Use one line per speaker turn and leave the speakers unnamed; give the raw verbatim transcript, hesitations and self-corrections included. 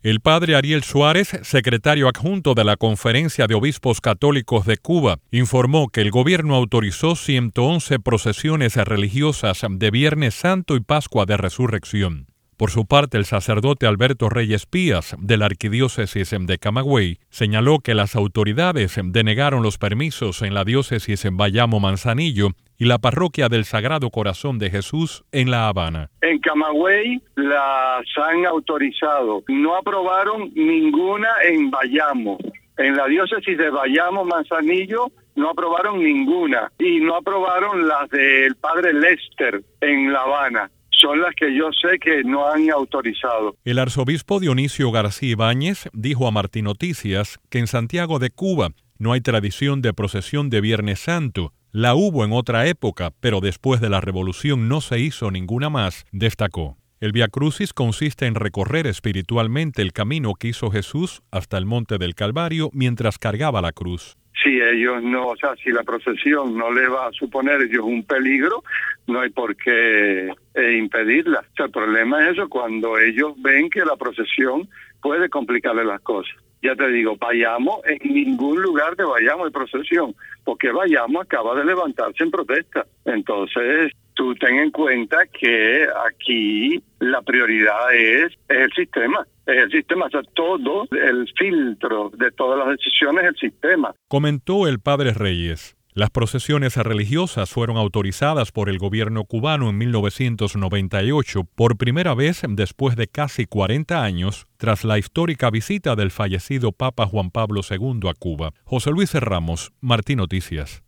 El padre Ariel Suárez, secretario adjunto de la Conferencia de Obispos Católicos de Cuba, informó que el gobierno autorizó ciento once procesiones religiosas de Viernes Santo y Pascua de Resurrección. Por su parte, el sacerdote Alberto Reyes Pías, de la Arquidiócesis de Camagüey, señaló que las autoridades denegaron los permisos en la diócesis en Bayamo Manzanillo y la parroquia del Sagrado Corazón de Jesús en La Habana.
En Camagüey las han autorizado, no aprobaron ninguna en Bayamo. En la diócesis de Bayamo Manzanillo no aprobaron ninguna y no aprobaron las del padre Lester en La Habana. Son las que yo sé que no han autorizado.
El arzobispo Dionisio García Ibáñez dijo a Martín Noticias que en Santiago de Cuba no hay tradición de procesión de Viernes Santo. La hubo en otra época, pero después de la Revolución no se hizo ninguna más, destacó. El Vía Crucis consiste en recorrer espiritualmente el camino que hizo Jesús hasta el Monte del Calvario mientras cargaba la cruz.
Si ellos no, o sea, si la procesión no le va a suponer a ellos un peligro, no hay por qué eh, impedirla. O sea, el problema es eso, cuando ellos ven que la procesión puede complicarle las cosas. Ya te digo, Bayamo, en ningún lugar de Bayamo hay procesión, porque Bayamo acaba de levantarse en protesta. Entonces, tú ten en cuenta que aquí la prioridad es, es el sistema. Es el sistema, o sea, todo el filtro de todas las decisiones es el sistema.
Comentó el padre Reyes. Las procesiones religiosas fueron autorizadas por el gobierno cubano en mil novecientos noventa y ocho, por primera vez después de casi cuarenta años, tras la histórica visita del fallecido Papa Juan Pablo segundo a Cuba. José Luis Ramos, Martín Noticias.